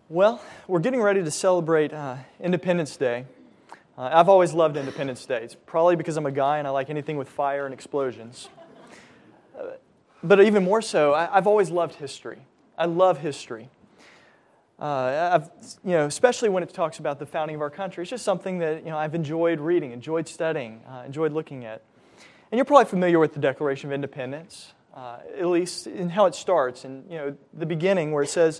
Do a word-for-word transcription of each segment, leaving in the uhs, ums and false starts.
Well, we're getting ready to celebrate uh, Independence Day. Uh, I've always loved Independence Day. It's probably because I'm a guy and I like anything with fire and explosions. Uh, but even more so, I, I've always loved history. I love history. Uh, I've, you know, especially when it talks about the founding of our country. It's just something that you know I've enjoyed reading, enjoyed studying, uh, enjoyed looking at. And you're probably familiar with the Declaration of Independence, uh, at least in how it starts, and you know the beginning where it says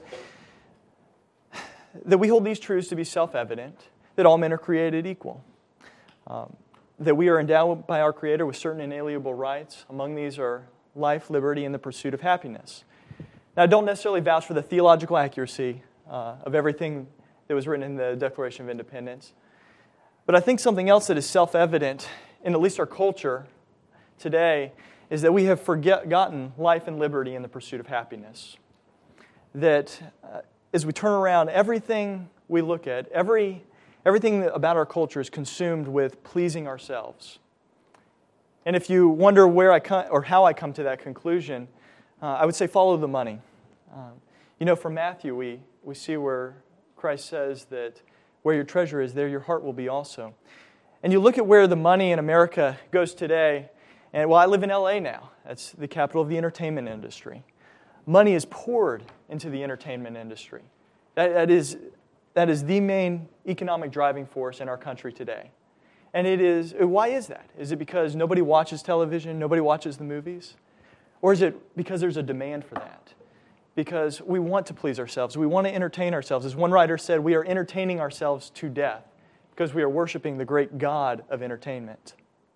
that we hold these truths to be self-evident, that all men are created equal, um, that we are endowed by our Creator with certain inalienable rights. Among these are life, liberty, and the pursuit of happiness. Now, I don't necessarily vouch for the theological accuracy uh, of everything that was written in the Declaration of Independence, but I think something else that is self-evident in at least our culture today is that we have forgotten life and liberty in the pursuit of happiness. That uh, as we turn around, everything we look at, every everything about our culture is consumed with pleasing ourselves. And if you wonder where I come, or how I come to that conclusion, uh, I would say follow the money. Um, you know, from Matthew, we, we see where Christ says that where your treasure is, there your heart will be also. And you look at where the money in America goes today, and well, I live in L A now. That's the capital of the entertainment industry. Money is poured into the entertainment industry. That, that is, that is the main economic driving force in our country today. And it is, why is that? Is it because nobody watches television, nobody watches the movies? Or is it because there's a demand for that? Because we want to please ourselves, we want to entertain ourselves. As one writer said, we are entertaining ourselves to death because we are worshiping the great God of entertainment.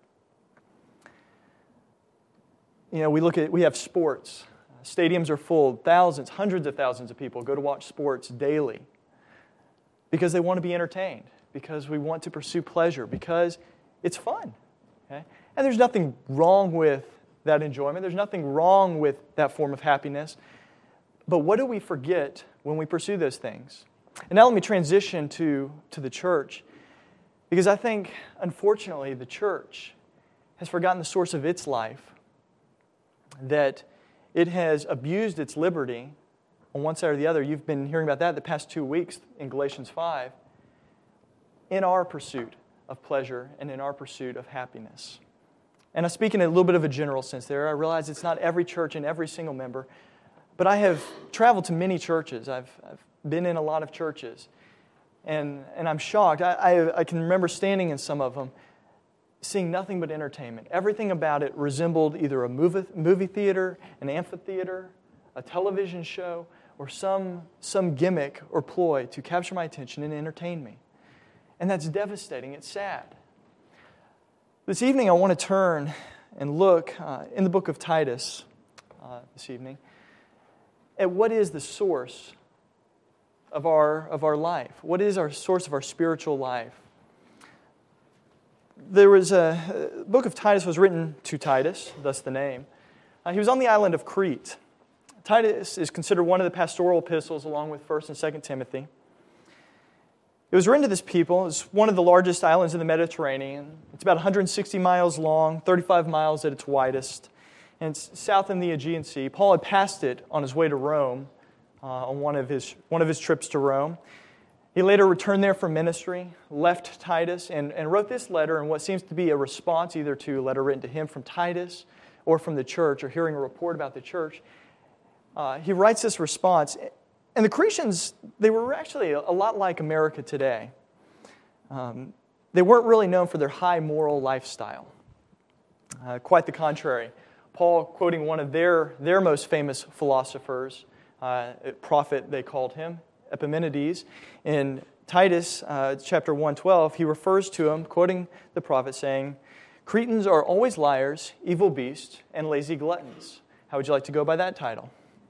You know, we look at, we have sports. Stadiums are full. Thousands, hundreds of thousands of people go to watch sports daily because they want to be entertained, because we want to pursue pleasure, because it's fun. Okay? And there's nothing wrong with that enjoyment. There's nothing wrong with that form of happiness. But what do we forget when we pursue those things? And now let me transition to, to the church, because I think, unfortunately, the church has forgotten the source of its life, that it has abused its liberty on one side or the other. You've been hearing about that the past two weeks in Galatians five, in our pursuit of pleasure and in our pursuit of happiness. And I speak in a little bit of a general sense there. I realize it's not every church and every single member, but I have traveled to many churches. I've, I've been in a lot of churches, and, and I'm shocked. I, I, I can remember standing in some of them, seeing nothing but entertainment. Everything about it resembled either a movie, movie theater, an amphitheater, a television show, or some, some gimmick or ploy to capture my attention and entertain me. And that's devastating. It's sad. This evening I want to turn and look uh, in the book of Titus uh, this evening at what is the source of our, of our life. What is our source of our spiritual life? There was a, the book of Titus was written to Titus, thus the name. Uh, he was on the island of Crete. Titus is considered one of the pastoral epistles along with First and Second Timothy. It was written to this people. It's one of the largest islands in the Mediterranean. It's about one hundred sixty miles long, thirty-five miles at its widest, and it's south in the Aegean Sea. Paul had passed it on his way to Rome, uh, on one of his one of his trips to Rome. He later returned there for ministry, left Titus, and, and wrote this letter in what seems to be a response either to a letter written to him from Titus or from the church or hearing a report about the church. Uh, he writes this response. And the Cretans, they were actually a, a lot like America today. Um, they weren't really known for their high moral lifestyle. Uh, quite the contrary. Paul, quoting one of their, their most famous philosophers, uh, prophet they called him, Epimenides, in Titus uh, chapter one twelve, he refers to him, quoting the prophet, saying, "Cretans are always liars, evil beasts, and lazy gluttons." How would you like to go by that title?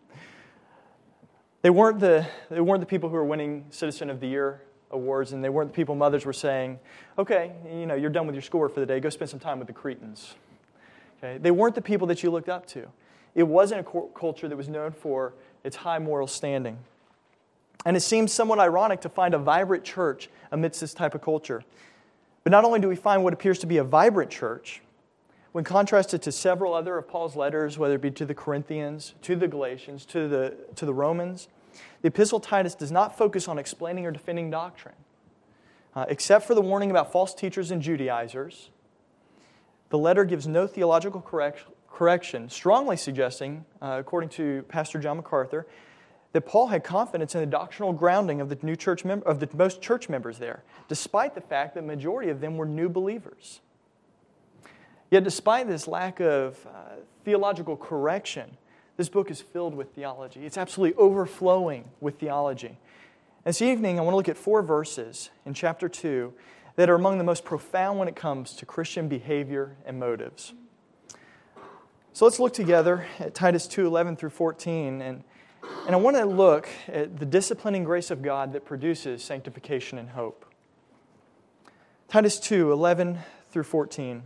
They weren't the they weren't the people who were winning Citizen of the Year awards, and they weren't the people mothers were saying, "Okay, you know, you're done with your schoolwork for the day. Go spend some time with the Cretans." Okay, they weren't the people that you looked up to. It wasn't a culture that was known for its high moral standing. And it seems somewhat ironic to find a vibrant church amidst this type of culture. But not only do we find what appears to be a vibrant church, when contrasted to several other of Paul's letters, whether it be to the Corinthians, to the Galatians, to the, to the Romans, The Epistle to Titus does not focus on explaining or defending doctrine. Uh, except for the warning about false teachers and Judaizers, the letter gives no theological correct, correction, strongly suggesting, uh, according to Pastor John MacArthur, that Paul had confidence in the doctrinal grounding of the new church mem- of the most church members there, despite the fact that the majority of them were new believers. Yet despite this lack of uh, theological correction, this book is filled with theology. It's absolutely overflowing with theology. This evening, I want to look at four verses in chapter two that are among the most profound when it comes to Christian behavior and motives. So let's look together at Titus two, eleven through fourteen, and, and I want to look at the disciplining grace of God that produces sanctification and hope. Titus two, eleven through fourteen.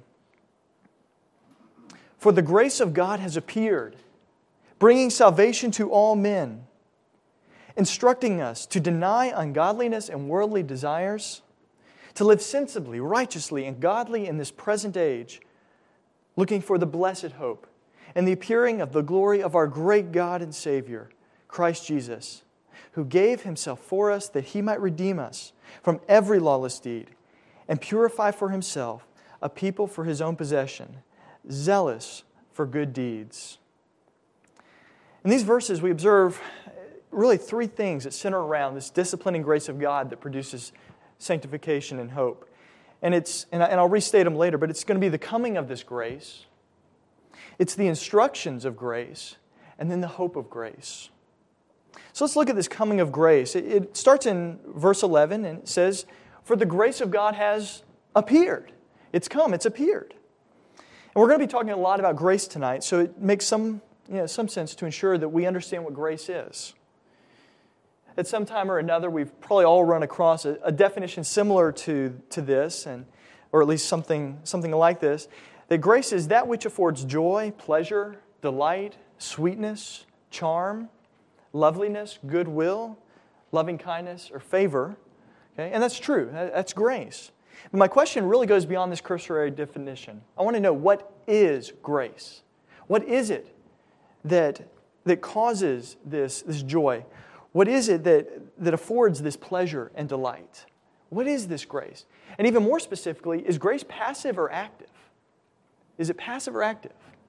For the grace of God has appeared, bringing salvation to all men, instructing us to deny ungodliness and worldly desires, to live sensibly, righteously, and godly in this present age, looking for the blessed hope and the appearing of the glory of our great God and Savior, Christ Jesus, who gave Himself for us that He might redeem us from every lawless deed and purify for Himself a people for His own possession, zealous for good deeds. In these verses, we observe really three things that center around this disciplining grace of God that produces sanctification and hope. And it's and, I, and I'll restate them later, but it's going to be the coming of this grace, it's the instructions of grace, and then the hope of grace. So let's look at this coming of grace. It, it starts in verse eleven, and it says, "For the grace of God has appeared." It's come, it's appeared. And we're going to be talking a lot about grace tonight, so it makes some, you know, some sense to ensure that we understand what grace is. At some time or another, we've probably all run across a, a definition similar to, to this, and or at least something, something like this, that grace is that which affords joy, pleasure, delight, sweetness, charm, loveliness, goodwill, loving kindness, or favor. Okay? And that's true. That's grace. But my question really goes beyond this cursory definition. I want to know, what is grace? What is it that, that causes this, this joy? What is it that, that affords this pleasure and delight? What is this grace? And even more specifically, is grace passive or active? Is it passive or active?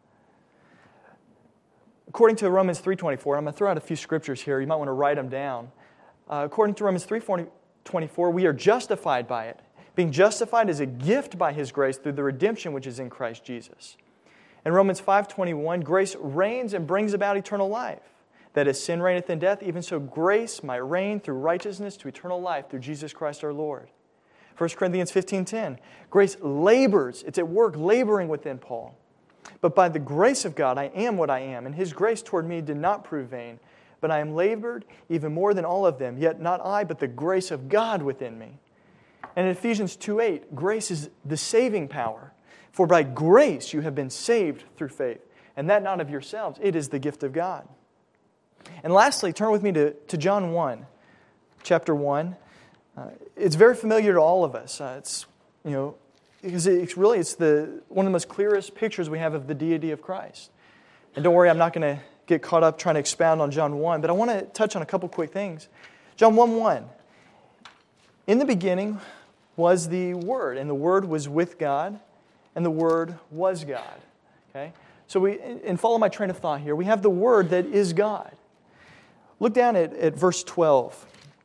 According to Romans three twenty-four, I'm going to throw out a few scriptures here. You might want to write them down. Uh, according to Romans three twenty-four, we are justified by it, being justified as a gift by His grace through the redemption which is in Christ Jesus. In Romans five twenty-one, grace reigns and brings about eternal life. That as sin reigneth in death, even so grace might reign through righteousness to eternal life through Jesus Christ our Lord. First Corinthians fifteen ten, grace labors, it's at work laboring within Paul. But by the grace of God I am what I am, and His grace toward me did not prove vain. But I am labored even more than all of them, yet not I, but the grace of God within me. And in Ephesians two eight, grace is the saving power. For by grace you have been saved through faith, and that not of yourselves, it is the gift of God. And lastly, turn with me to, to John one, chapter one. Uh, it's very familiar to all of us. Uh, it's, you know, because it's really, it's the one of the most clearest pictures we have of the deity of Christ. And don't worry, I'm not going to get caught up trying to expound on John one, but I want to touch on a couple quick things. John one one. In the beginning was the Word, and the Word was with God, and the Word was God. Okay? So we, and follow my train of thought here, we have the Word that is God. Look down at, at verse twelve.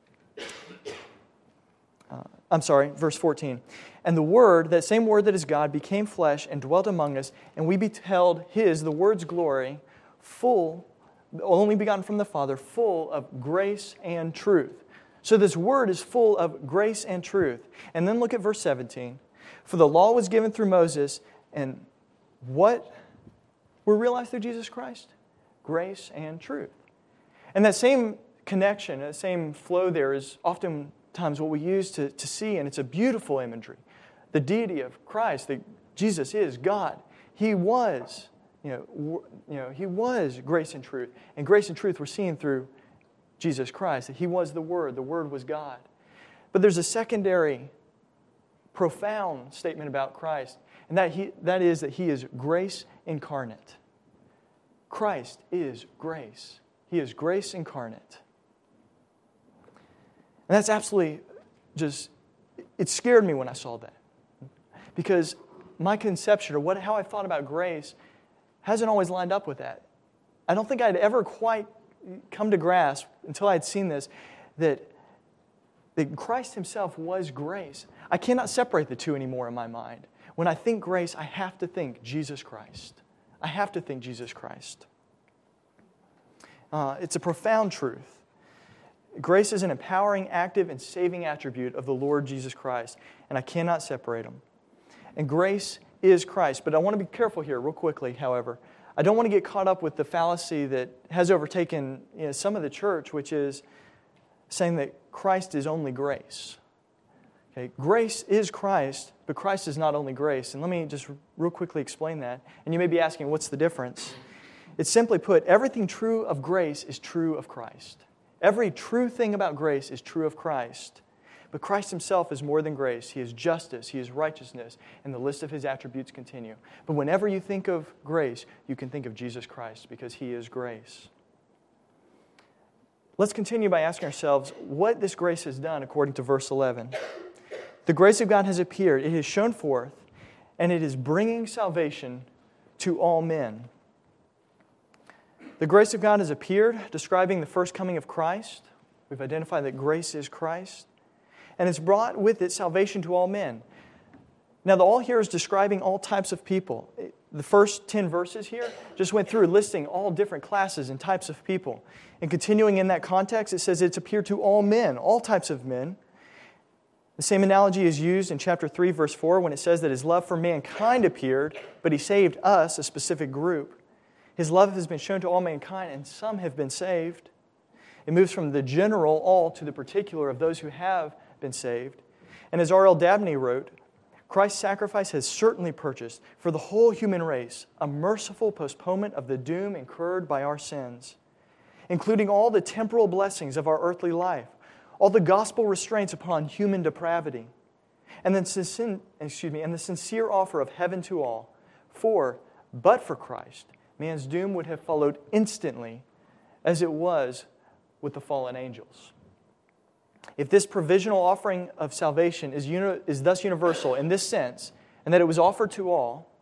Uh, I'm sorry, verse fourteen. And the Word, that same Word that is God, became flesh and dwelt among us, and we beheld His, the Word's glory, full, only begotten from the Father, full of grace and truth. So this Word is full of grace and truth. And then look at verse seventeen. For the law was given through Moses, and what were realized through Jesus Christ? Grace and truth. And that same connection, that same flow there is oftentimes what we use to, to see, and it's a beautiful imagery. The deity of Christ, that Jesus is God. He was, you know, you know, He was grace and truth. And grace and truth were seen through Jesus Christ, that He was the Word. The Word was God. But there's a secondary, profound statement about Christ, and that, he, that is that He is grace incarnate. Christ is grace. He is grace incarnate. And that's absolutely just, it scared me when I saw that. Because my conception, or what, how I thought about grace, hasn't always lined up with that. I don't think I'd ever quite come to grasp, until I had seen this, that, that Christ Himself was grace. I cannot separate the two anymore in my mind. When I think grace, I have to think Jesus Christ. I have to think Jesus Christ. Uh, it's a profound truth. Grace is an empowering, active, and saving attribute of the Lord Jesus Christ, and I cannot separate them. And grace is Christ. But I want to be careful here, real quickly, however. I don't want to get caught up with the fallacy that has overtaken you know, some of the church, which is saying that Christ is only grace. Okay, grace is Christ, but Christ is not only grace. And let me just real quickly explain that. And you may be asking, what's the difference? It's simply put, everything true of grace is true of Christ. Every true thing about grace is true of Christ. But Christ Himself is more than grace. He is justice. He is righteousness. And the list of His attributes continue. But whenever you think of grace, you can think of Jesus Christ because He is grace. Let's continue by asking ourselves what this grace has done according to verse eleven. The grace of God has appeared. It has shone forth, and it is bringing salvation to all men. The grace of God has appeared, describing the first coming of Christ. We've identified that grace is Christ. And it's brought with it salvation to all men. Now, the all here is describing all types of people. The first ten verses here just went through listing all different classes and types of people. And continuing in that context, it says it's appeared to all men, all types of men. The same analogy is used in chapter three, verse four, when it says that His love for mankind appeared, but He saved us, a specific group. His love has been shown to all mankind, and some have been saved. It moves from the general all to the particular of those who have been saved. And as R L Dabney wrote, Christ's sacrifice has certainly purchased for the whole human race a merciful postponement of the doom incurred by our sins, including all the temporal blessings of our earthly life, all the gospel restraints upon human depravity, and then excuse me, and the sincere offer of heaven to all. For, but for Christ, man's doom would have followed instantly, as it was with the fallen angels. If this provisional offering of salvation is, uni- is thus universal in this sense, and that it was offered to all,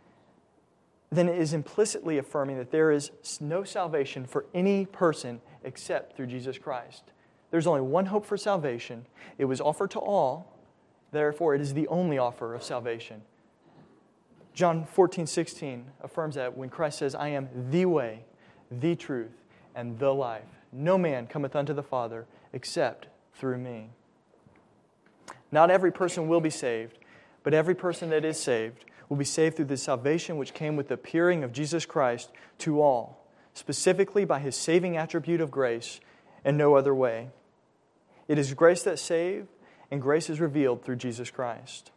then it is implicitly affirming that there is no salvation for any person except through Jesus Christ. There's only one hope for salvation. It was offered to all, therefore it is the only offer of salvation. John fourteen sixteen affirms that when Christ says, I am the way, the truth, and the life. No man cometh unto the Father except through me. Not every person will be saved, but every person that is saved will be saved through the salvation which came with the appearing of Jesus Christ to all, specifically by His saving attribute of grace and no other way. It is grace that saves, and grace is revealed through Jesus Christ.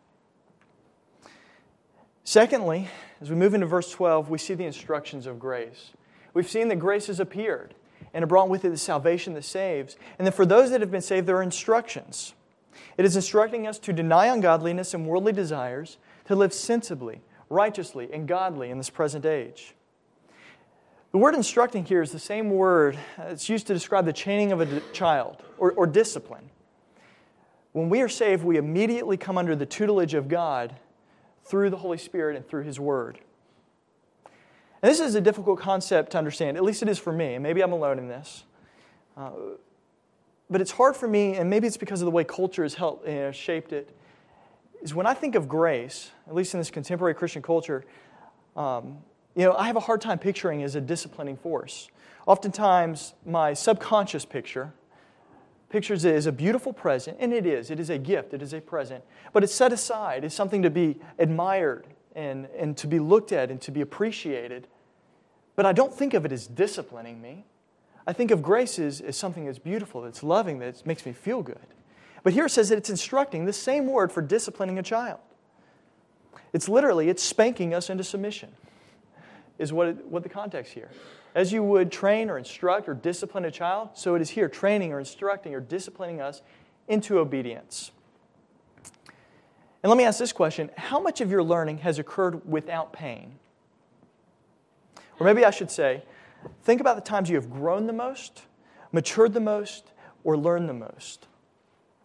Secondly, as we move into verse twelve, we see the instructions of grace. We've seen that grace has appeared, and it brought with it the salvation that saves. And then for those that have been saved, there are instructions. It is instructing us to deny ungodliness and worldly desires, to live sensibly, righteously, and godly in this present age. The word instructing here is the same word that's used to describe the chaining of a child, or, or discipline. When we are saved, we immediately come under the tutelage of God through the Holy Spirit and through His Word. And this is a difficult concept to understand, at least it is for me, and maybe I'm alone in this. Uh, but it's hard for me, and maybe it's because of the way culture has helped, you know, shaped it, is when I think of grace, at least in this contemporary Christian culture, um, you know, I have a hard time picturing it as a disciplining force. Oftentimes, my subconscious picture pictures it as a beautiful present, and it is. It is a gift. It is a present. But it's set aside. It's something to be admired and, and to be looked at and to be appreciated. But I don't think of it as disciplining me. I think of grace as, as something that's beautiful, that's loving, that makes me feel good. But here it says that it's instructing, the same word for disciplining a child. It's literally, it's spanking us into submission, is what, it, what the context here. As you would train or instruct or discipline a child, so it is here training or instructing or disciplining us into obedience. And let me ask this question. How much of your learning has occurred without pain? Or maybe I should say, think about the times you have grown the most, matured the most, or learned the most.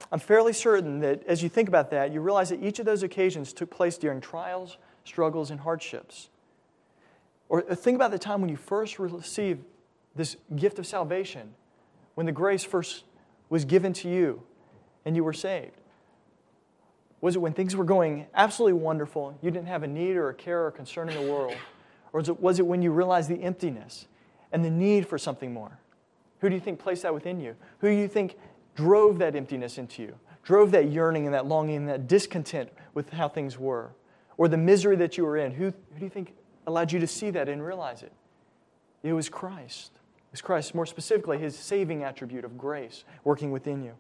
I'm fairly certain that as you think about that, you realize that each of those occasions took place during trials, struggles, and hardships. Or think about the time when you first received this gift of salvation, when the grace first was given to you and you were saved. Was it when things were going absolutely wonderful, you didn't have a need or a care or concern in the world? Or was it, was it when you realized the emptiness and the need for something more? Who do you think placed that within you? Who do you think drove that emptiness into you? Drove that yearning and that longing and that discontent with how things were? Or the misery that you were in? Who, who do you think allowed you to see that and realize it? It was Christ. It was Christ, more specifically, His saving attribute of grace working within you.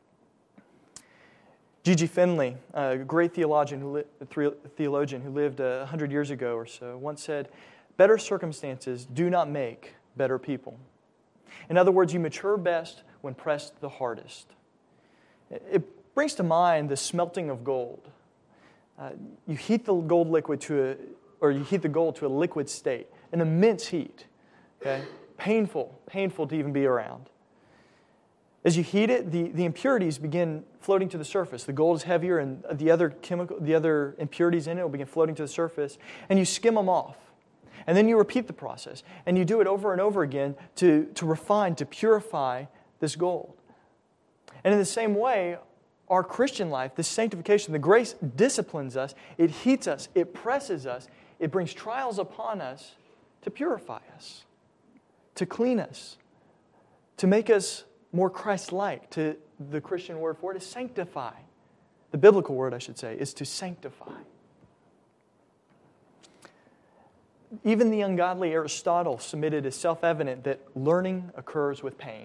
G G Finley, a great theologian who, li- theologian who lived one hundred years ago or so, once said, "Better circumstances do not make better people." In other words, you mature best when pressed the hardest. It brings to mind the smelting of gold. Uh, you heat the gold liquid to a, or you heat the gold to a liquid state, an immense heat. Okay, painful, painful to even be around. As you heat it, the, the impurities begin floating to the surface. The gold is heavier, and the other chemical, the other impurities in it will begin floating to the surface, and you skim them off. And then you repeat the process, and you do it over and over again to, to refine, to purify this gold. And in the same way, our Christian life, this sanctification, the grace disciplines us, it heats us, it presses us, it brings trials upon us to purify us, to clean us, to make us more Christ-like. To the Christian word for it is sanctify. The biblical word, I should say, is to sanctify. Even the ungodly Aristotle submitted as self-evident that learning occurs with pain.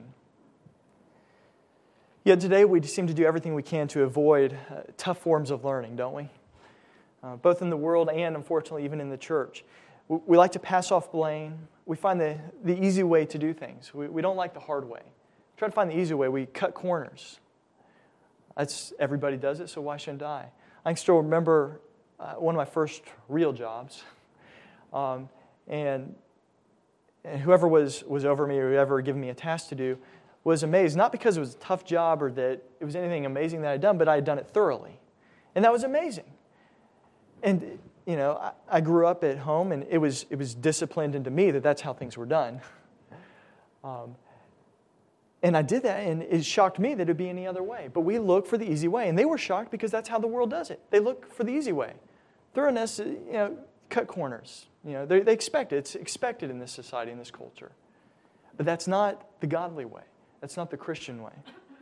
Yet today we seem to do everything we can to avoid uh, tough forms of learning, don't we? Uh, both in the world and, unfortunately, even in the church. We, we like to pass off blame. We find the, the easy way to do things. We, we don't like the hard way. Try to find the easy way. We cut corners. That's, everybody does it, so why shouldn't I? I can still remember uh, one of my first real jobs. Um, and, and whoever was, was over me or whoever given me a task to do was amazed, not because it was a tough job or that it was anything amazing that I'd done, but I had done it thoroughly. And that was amazing. And, you know, I, I grew up at home, and it was, it was disciplined into me that that's how things were done. Um, and I did that, and it shocked me that it would be any other way. But we look for the easy way, and they were shocked because that's how the world does it. They look for the easy way. Thoroughness, you know, cut corners. You know, they, they expect it. It's expected in this society, in this culture. But that's not the godly way. That's not the Christian way.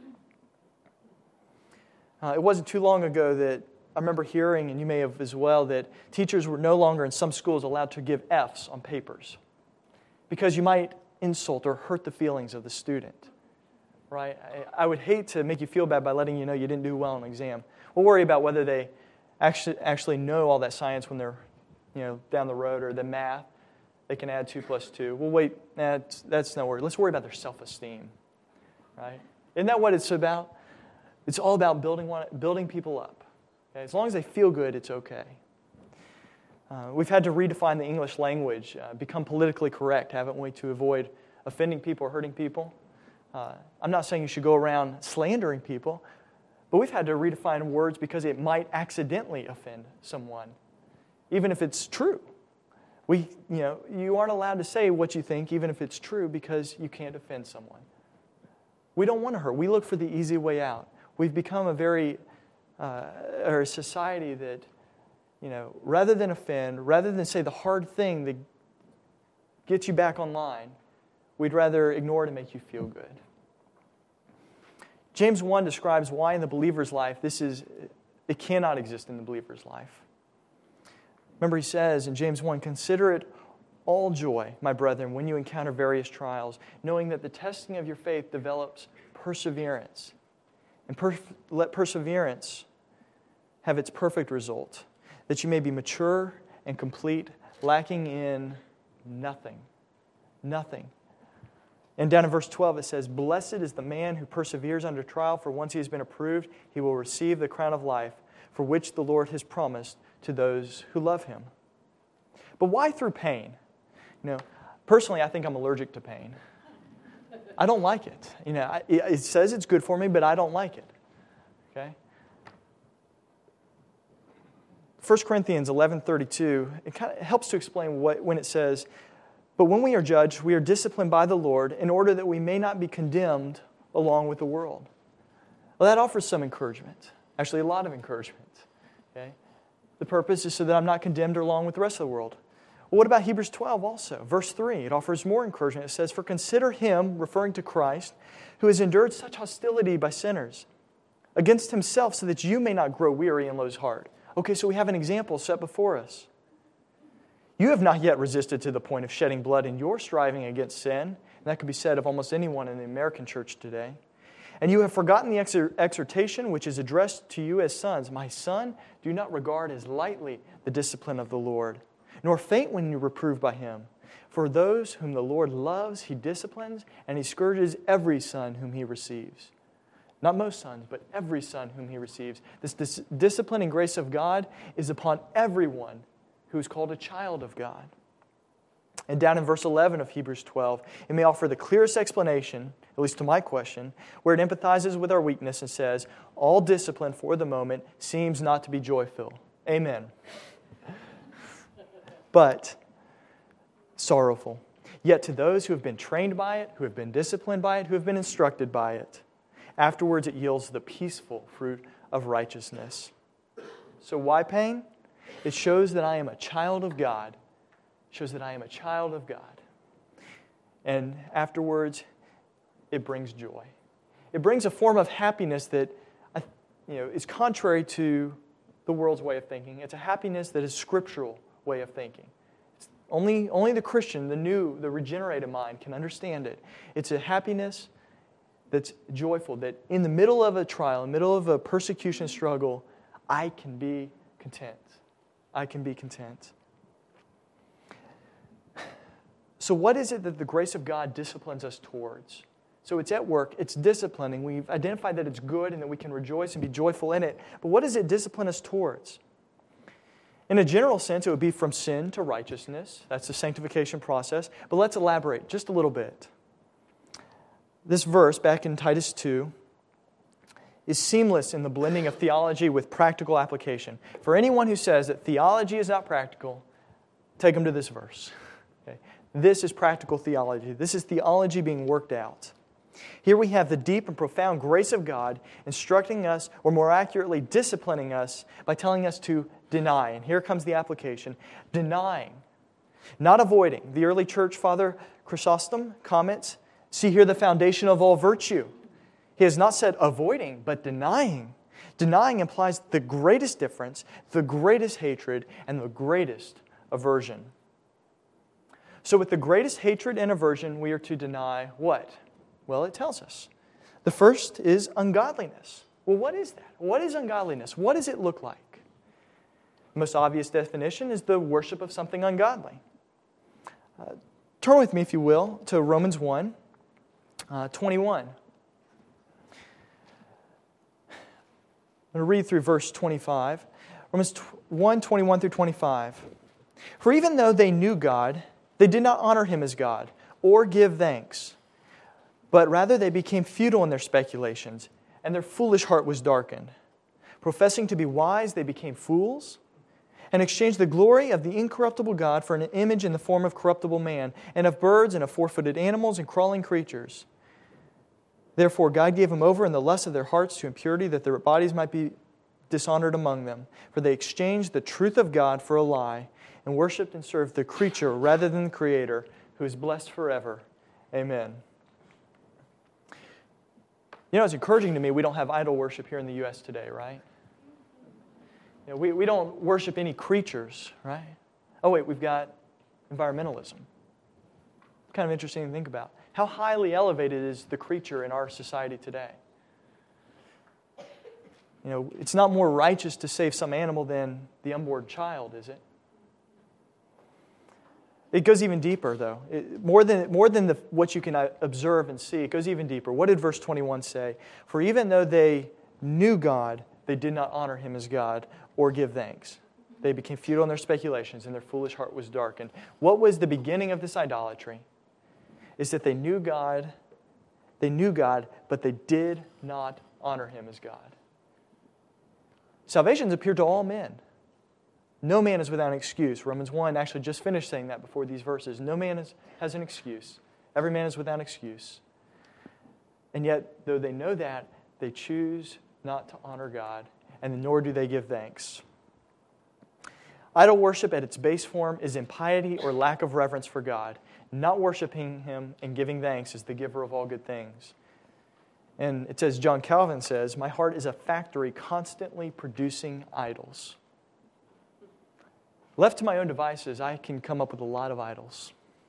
Uh, it wasn't too long ago that I remember hearing, and you may have as well, that teachers were no longer in some schools allowed to give F's on papers because you might insult or hurt the feelings of the student. Right? I, I would hate to make you feel bad by letting you know you didn't do well on an exam. We'll worry about whether they actually actually know all that science when they're, you know, down the road, or the math. They can add two plus two. We'll wait. That's, that's not worry. Let's worry about their self-esteem. Right? Isn't that what it's about? It's all about building one, building people up. Okay? As long as they feel good, it's okay. Uh, we've had to redefine the English language, uh, become politically correct, haven't we, to avoid offending people or hurting people. Uh, I'm not saying you should go around slandering people, but we've had to redefine words because it might accidentally offend someone, even if it's true. We, you know, you aren't allowed to say what you think, even if it's true, because you can't offend someone. We don't want to hurt. We look for the easy way out. We've become a very, uh, or a society that, you know, rather than offend, rather than say the hard thing that gets you back online, we'd rather ignore it and make you feel good. James one describes why in the believer's life this is, it cannot exist in the believer's life. Remember, he says in James one, "Consider it all joy, my brethren, when you encounter various trials, knowing that the testing of your faith develops perseverance. And per- let perseverance have its perfect result, that you may be mature and complete, lacking in nothing." Nothing. And down in verse twelve it says, "Blessed is the man who perseveres under trial, for once he has been approved, he will receive the crown of life, for which the Lord has promised to those who love Him." But why through pain? You know, personally, I think I'm allergic to pain. I don't like it. You know, I, it says it's good for me, but I don't like it. Okay? First Corinthians eleven thirty-two, it kind of helps to explain what when it says, "But when we are judged, we are disciplined by the Lord in order that we may not be condemned along with the world." Well, that offers some encouragement. Actually, a lot of encouragement. Okay? The purpose is so that I'm not condemned along with the rest of the world. Well, what about Hebrews twelve also? Verse three, it offers more encouragement. It says, "For consider him," referring to Christ, "who has endured such hostility by sinners against himself so that you may not grow weary and lose heart." Okay, so we have an example set before us. You have not yet resisted to the point of shedding blood in your striving against sin. And that could be said of almost anyone in the American church today. "And you have forgotten the exhortation which is addressed to you as sons. My son, do not regard as lightly the discipline of the Lord, nor faint when you are reproved by him. For those whom the Lord loves, he disciplines, and he scourges every son whom he receives." Not most sons, but every son whom he receives. This dis- discipline and grace of God is upon everyone who is called a child of God. And down in verse eleven of Hebrews twelve, it may offer the clearest explanation, at least to my question, where it empathizes with our weakness and says, "All discipline for the moment seems not to be joy-filled." Amen. But sorrowful. Yet to those who have been trained by it, who have been disciplined by it, who have been instructed by it, afterwards it yields the peaceful fruit of righteousness. So why pain? It shows that I am a child of God. It shows that I am a child of God. And afterwards, it brings joy. It brings a form of happiness that you know, is contrary to the world's way of thinking. It's a happiness that is scriptural way of thinking. It's only, only the Christian, the new, the regenerated mind can understand it. It's a happiness that's joyful, that in the middle of a trial, in the middle of a persecution struggle, I can be content. I can be content. So what is it that the grace of God disciplines us towards? So it's at work, it's disciplining. We've identified that it's good and that we can rejoice and be joyful in it. But what does it discipline us towards? In a general sense, it would be from sin to righteousness. That's the sanctification process. But let's elaborate just a little bit. This verse, back in Titus two, is seamless in the blending of theology with practical application. For anyone who says that theology is not practical, take them to this verse. Okay? This is practical theology. This is theology being worked out. Here we have the deep and profound grace of God instructing us, or more accurately, disciplining us by telling us to deny. And here comes the application. Denying, not avoiding. The early church father Chrysostom comments, "See here the foundation of all virtue." He has not said avoiding, but denying. Denying implies the greatest difference, the greatest hatred, and the greatest aversion. So with the greatest hatred and aversion, we are to deny what? Well, it tells us. The first is ungodliness. Well, what is that? What is ungodliness? What does it look like? The most obvious definition is the worship of something ungodly. Uh, turn with me, if you will, to Romans one, uh, twenty-one. I'm going to read through verse twenty-five. Romans one, twenty-one through twenty-five. "For even though they knew God, they did not honor Him as God or give thanks, but rather they became futile in their speculations, and their foolish heart was darkened. Professing to be wise, they became fools, and exchanged the glory of the incorruptible God for an image in the form of corruptible man, and of birds, and of four-footed animals, and crawling creatures. Therefore God gave them over in the lust of their hearts to impurity, that their bodies might be dishonored among them. For they exchanged the truth of God for a lie, and worshipped and served the creature rather than the Creator, who is blessed forever. Amen." You know, it's encouraging to me we don't have idol worship here in the U S today, right? You know, we, we don't worship any creatures, right? Oh, wait, we've got environmentalism. Kind of interesting to think about. How highly elevated is the creature in our society today? You know, it's not more righteous to save some animal than the unborn child, is it? It goes even deeper, though. It, more than, more than the, what you can observe and see, it goes even deeper. What did verse twenty-one say? "For even though they knew God, they did not honor Him as God or give thanks. They became futile in their speculations, and their foolish heart was darkened." What was the beginning of this idolatry? Is that they knew God, they knew God, but they did not honor Him as God. Salvation's appeared to all men. No man is without an excuse. Romans one actually just finished saying that before these verses. No man is, has an excuse. Every man is without excuse. And yet, though they know that, they choose not to honor God, and nor do they give thanks. Idol worship at its base form is impiety or lack of reverence for God. Not worshiping Him and giving thanks is the giver of all good things. And it says, John Calvin says, my heart is a factory constantly producing idols. Left to my own devices, I can come up with a lot of idols.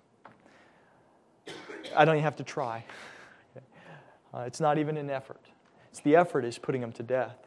I don't even have to try. Uh, it's not even an effort. It's the effort is putting them to death.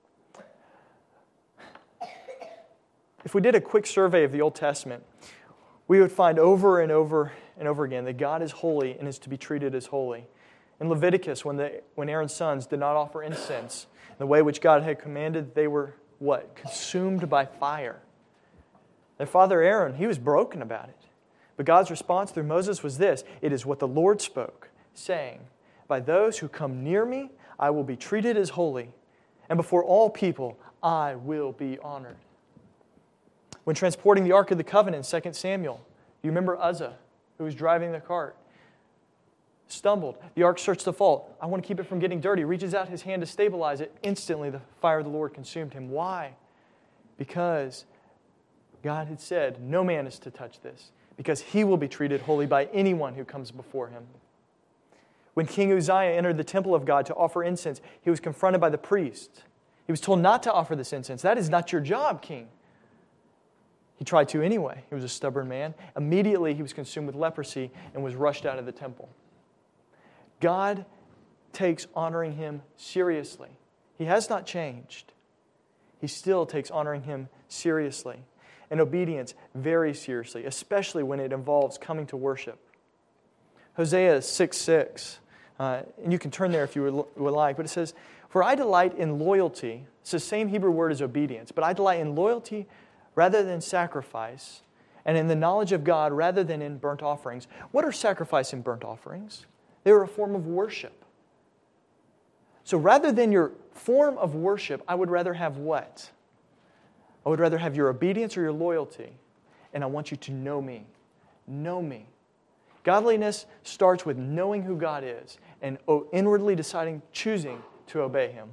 If we did a quick survey of the Old Testament, we would find over and over and over again that God is holy and is to be treated as holy. In Leviticus, when, the, when Aaron's sons did not offer incense, the way which God had commanded, they were, what? Consumed by fire. Their father Aaron, he was broken about it. But God's response through Moses was this: it is what the Lord spoke, saying, by those who come near me, I will be treated as holy, and before all people, I will be honored. When transporting the Ark of the Covenant in Second Samuel, you remember Uzzah, who was driving the cart, stumbled. The ark starts to fall. I want to keep it from getting dirty. Reaches out his hand to stabilize it. Instantly, the fire of the Lord consumed him. Why? Because God had said, no man is to touch this, because he will be treated holy by anyone who comes before him. When King Uzziah entered the temple of God to offer incense, he was confronted by the priest. He was told not to offer this incense. That is not your job, king. He tried to anyway. He was a stubborn man. Immediately, he was consumed with leprosy and was rushed out of the temple. God takes honoring Him seriously. He has not changed. He still takes honoring Him seriously, and obedience very seriously, especially when it involves coming to worship. Hosea six six, uh, and you can turn there if you would, would like, but it says, for I delight in loyalty. It's the same Hebrew word as obedience, but I delight in loyalty rather than sacrifice, and in the knowledge of God rather than in burnt offerings. What are sacrifice and burnt offerings? They are a form of worship. So rather than your form of worship, I would rather have what? I would rather have your obedience or your loyalty. And I want you to know me. Know me. Godliness starts with knowing who God is and inwardly deciding, choosing to obey Him.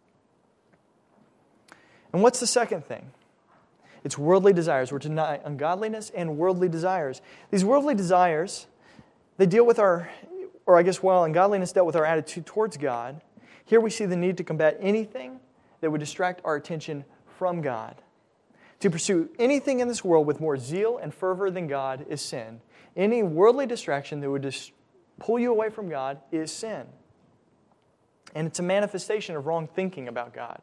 And what's the second thing? It's worldly desires. We're to deny ungodliness and worldly desires. These worldly desires, they deal with our, or I guess while ungodliness dealt with our attitude towards God, here we see the need to combat anything that would distract our attention from God. To pursue anything in this world with more zeal and fervor than God is sin. Any worldly distraction that would dis- pull you away from God is sin. And it's a manifestation of wrong thinking about God.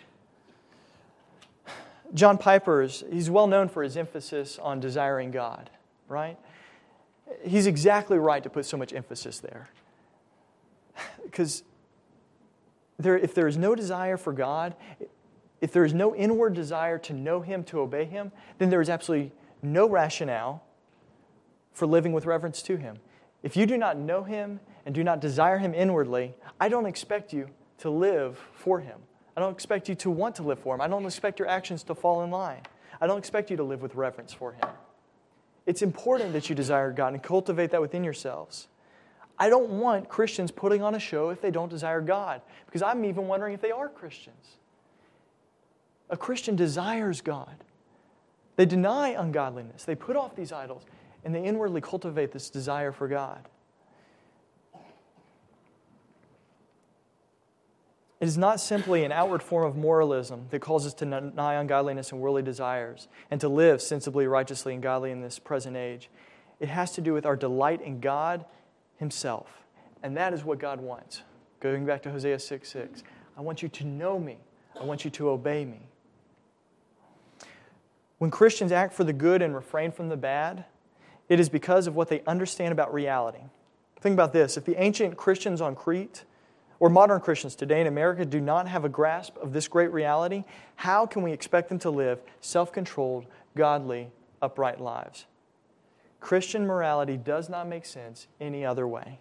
John Piper, is, he's well known for his emphasis on desiring God, right? He's exactly right to put so much emphasis there. Because there, if there is no desire for God, if there is no inward desire to know Him, to obey Him, then there is absolutely no rationale for living with reverence to Him. If you do not know Him and do not desire Him inwardly, I don't expect you to live for Him. I don't expect you to want to live for Him. I don't expect your actions to fall in line. I don't expect you to live with reverence for Him. It's important that you desire God and cultivate that within yourselves. I don't want Christians putting on a show if they don't desire God, because I'm even wondering if they are Christians. A Christian desires God. They deny ungodliness. They put off these idols, and they inwardly cultivate this desire for God. It is not simply an outward form of moralism that calls us to deny ungodliness and worldly desires and to live sensibly, righteously, and godly in this present age. It has to do with our delight in God Himself. And that is what God wants. Going back to Hosea six six. I want you to know me. I want you to obey me. When Christians act for the good and refrain from the bad, it is because of what they understand about reality. Think about this. If the ancient Christians on Crete or modern Christians today in America do not have a grasp of this great reality, how can we expect them to live self-controlled, godly, upright lives? Christian morality does not make sense any other way.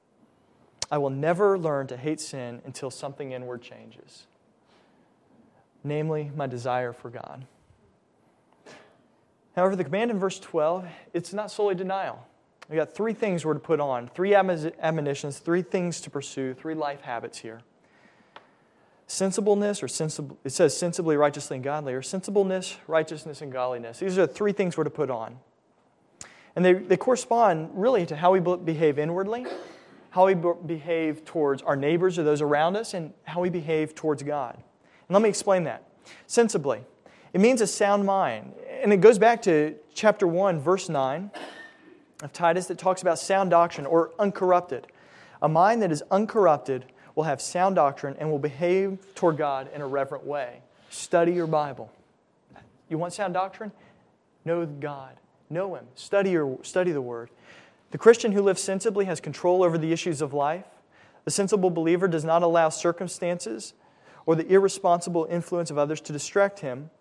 I will never learn to hate sin until something inward changes. namely my desire for God. However, the command in verse twelve, it's not solely denial. We got three things we're to put on, three admonitions, three things to pursue, three life habits here. Sensibleness, or sensible, it says sensibly, righteously, and godly, or sensibleness, righteousness, and godliness. These are the three things we're to put on. And they, they correspond really to how we behave inwardly, how we behave towards our neighbors or those around us, and how we behave towards God. And let me explain that. Sensibly, it means a sound mind. And it goes back to chapter one, verse nine of Titus that talks about sound doctrine or uncorrupted. A mind that is uncorrupted will have sound doctrine and will behave toward God in a reverent way. Study your Bible. You want sound doctrine? Know God. Know Him. Study your, study the Word. The Christian who lives sensibly has control over the issues of life. The sensible believer does not allow circumstances or the irresponsible influence of others to distract him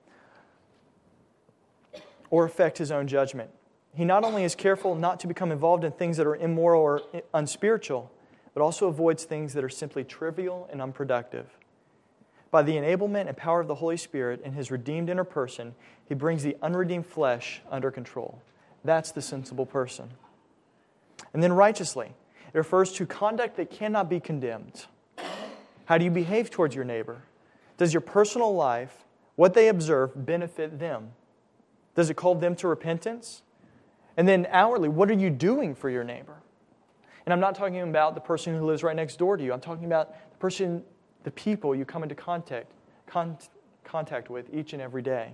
or affect his own judgment. He not only is careful not to become involved in things that are immoral or unspiritual, but also avoids things that are simply trivial and unproductive. By the enablement and power of the Holy Spirit in His redeemed inner person, He brings the unredeemed flesh under control. That's the sensible person. And then righteously, it refers to conduct that cannot be condemned. How do you behave towards your neighbor? Does your personal life, what they observe, benefit them? Does it call them to repentance? And then outwardly, what are you doing for your neighbor? And I'm not talking about the person who lives right next door to you. I'm talking about the person, the people you come into contact, con- contact with each and every day.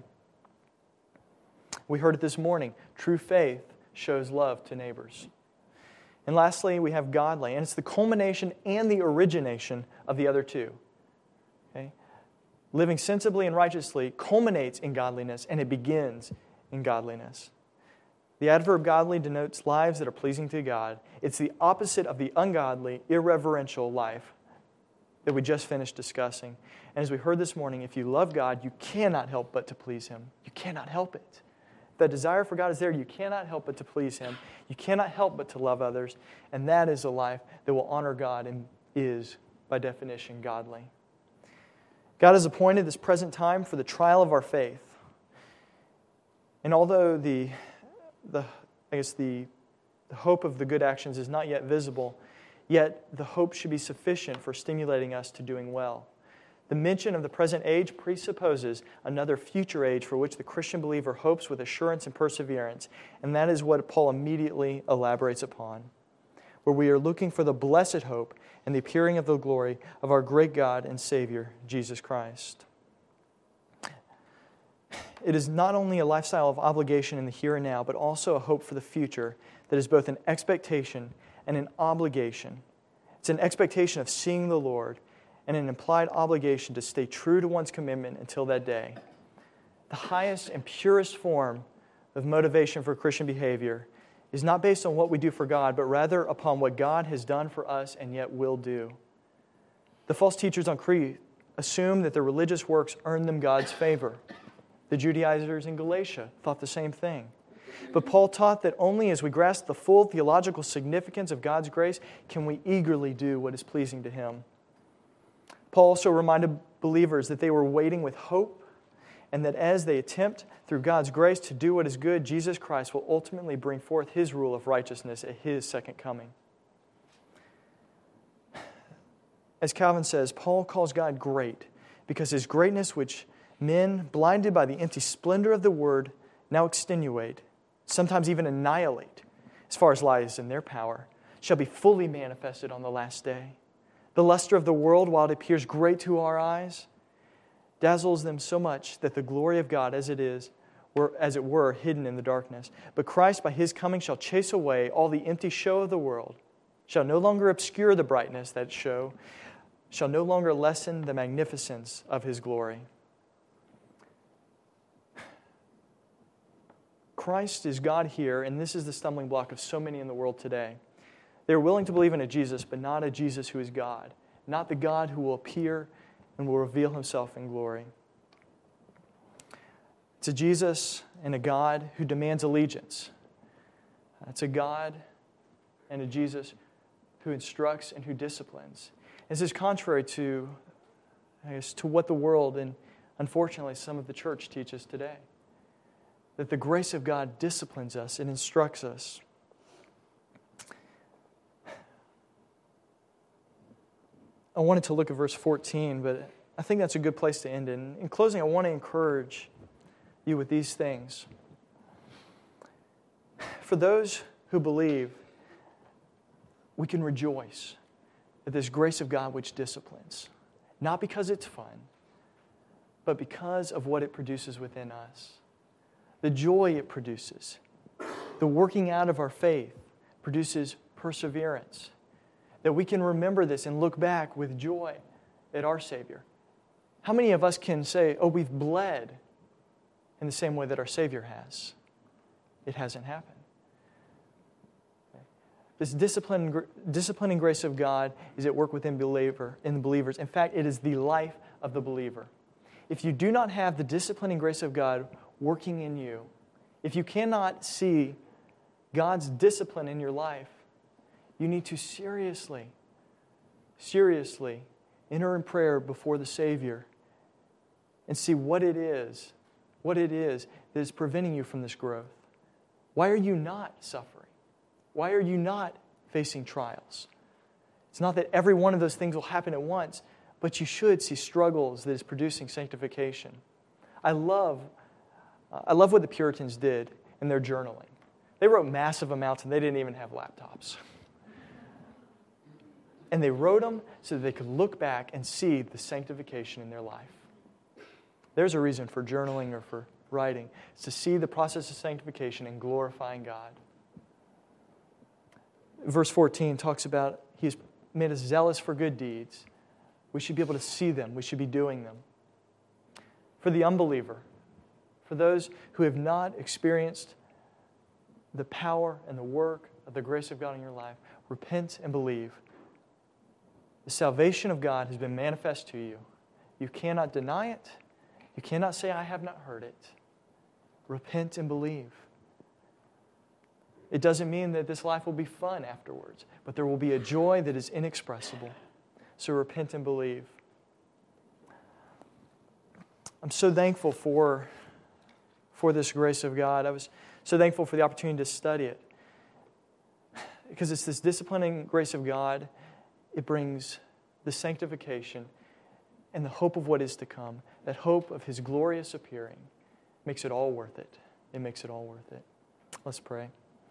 We heard it this morning. True faith shows love to neighbors. And lastly, we have godly. And it's the culmination and the origination of the other two. Okay? Living sensibly and righteously culminates in godliness, and it begins in godliness. The adverb godly denotes lives that are pleasing to God. It's the opposite of the ungodly, irreverential life that we just finished discussing. And as we heard this morning, if you love God, you cannot help but to please Him. You cannot help it. If that desire for God is there, you cannot help but to please Him. You cannot help but to love others. And that is a life that will honor God and is, by definition, godly. God has appointed this present time for the trial of our faith. And although the The, I guess the, the hope of the good actions is not yet visible, yet the hope should be sufficient for stimulating us to doing well. The mention of the present age presupposes another future age for which the Christian believer hopes with assurance and perseverance, and that is what Paul immediately elaborates upon, where we are looking for the blessed hope and the appearing of the glory of our great God and Savior, Jesus Christ. It is not only a lifestyle of obligation in the here and now, but also a hope for the future that is both an expectation and an obligation. It's an expectation of seeing the Lord and an implied obligation to stay true to one's commitment until that day. The highest and purest form of motivation for Christian behavior is not based on what we do for God, but rather upon what God has done for us and yet will do. The false teachers on Crete assume that their religious works earn them God's favor. The Judaizers in Galatia thought the same thing. But Paul taught that only as we grasp the full theological significance of God's grace can we eagerly do what is pleasing to Him. Paul also reminded believers that they were waiting with hope, and that as they attempt through God's grace to do what is good, Jesus Christ will ultimately bring forth His rule of righteousness at His second coming. As Calvin says, Paul calls God great because His greatness, which men, blinded by the empty splendor of the Word, now extenuate, sometimes even annihilate, as far as lies in their power, shall be fully manifested on the last day. The luster of the world, while it appears great to our eyes, dazzles them so much that the glory of God, as it is, were, as it were, hidden in the darkness. But Christ, by His coming, shall chase away all the empty show of the world, shall no longer obscure the brightness that show, shall no longer lessen the magnificence of His glory. Christ is God here, and this is the stumbling block of so many in the world today. They're willing to believe in a Jesus, but not a Jesus who is God, not the God who will appear and will reveal Himself in glory. It's a Jesus and a God who demands allegiance. It's a God and a Jesus who instructs and who disciplines. This is contrary to, I guess, to what the world and unfortunately, some of the church teaches today. That the grace of God disciplines us and instructs us. I wanted to look at verse fourteen, but I think that's a good place to end in. In closing, I want to encourage you with these things. For those who believe, we can rejoice at this grace of God which disciplines. Not because it's fun, but because of what it produces within us. The joy it produces. The working out of our faith produces perseverance. That we can remember this and look back with joy at our Savior. How many of us can say, oh, we've bled in the same way that our Savior has? It hasn't happened. This discipline, disciplining grace of God is at work within believer, in the believers. In fact, it is the life of the believer. If you do not have the disciplining grace of God working in you, if you cannot see God's discipline in your life, you need to seriously, seriously enter in prayer before the Savior and see what it is, what it is that is preventing you from this growth. Why are you not suffering? Why are you not facing trials? It's not that every one of those things will happen at once, but you should see struggles that is producing sanctification. I love, uh, I love what the Puritans did in their journaling. They wrote massive amounts and they didn't even have laptops. And they wrote them so that they could look back and see the sanctification in their life. There's a reason for journaling or for writing. It's to see the process of sanctification and glorifying God. Verse fourteen talks about He has made us zealous for good deeds. We should be able to see them. We should be doing them. For the unbeliever, for those who have not experienced the power and the work of the grace of God in your life, repent and believe. The salvation of God has been manifest to you. You cannot deny it. You cannot say, I have not heard it. Repent and believe. It doesn't mean that this life will be fun afterwards, but there will be a joy that is inexpressible. So repent and believe. I'm so thankful for, for this grace of God. I was so thankful for the opportunity to study it. Because it's this disciplining grace of God. It brings the sanctification and the hope of what is to come. That hope of His glorious appearing makes it all worth it. It makes it all worth it. Let's pray.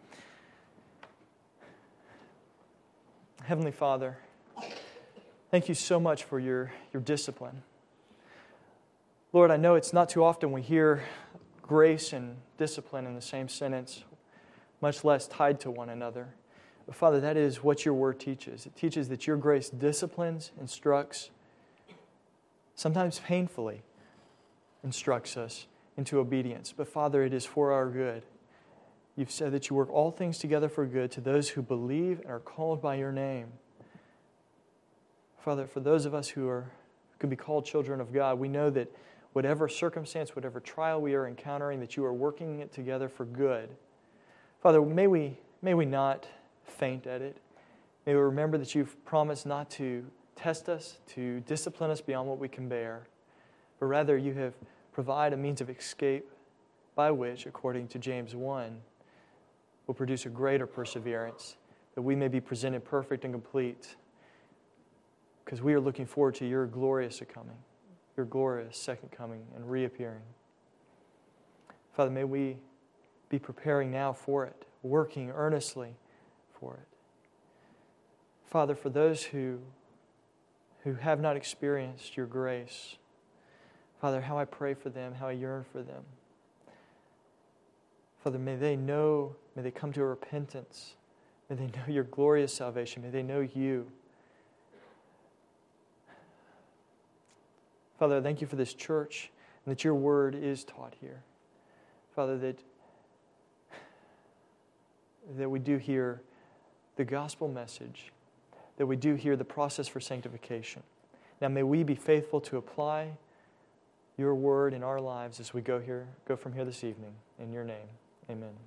Heavenly Father, thank you so much for your, your discipline. Lord, I know it's not too often we hear grace and discipline in the same sentence, much less tied to one another. But Father, that is what your word teaches. It teaches that your grace disciplines, instructs, sometimes painfully instructs us into obedience. But Father, it is for our good. You've said that you work all things together for good to those who believe and are called by your name. Father, for those of us who are who could be called children of God, we know that whatever circumstance, whatever trial we are encountering, that you are working it together for good. Father, may we may we not faint at it. May we remember that you've promised not to test us, to discipline us beyond what we can bear, but rather you have provided a means of escape by which, according to James one, will produce a greater perseverance, that we may be presented perfect and complete, because we are looking forward to your glorious coming, your glorious second coming and reappearing. Father, may we be preparing now for it, working earnestly for it. Father, for those who, who have not experienced your grace, Father, how I pray for them, how I yearn for them. Father, may they know, may they come to a repentance. May they know your glorious salvation. May they know you. Father, I thank you for this church and that your word is taught here. Father, that, that we do hear the gospel message, that we do hear the process for sanctification. Now may we be faithful to apply your word in our lives as we go here, go from here this evening. In your name, amen.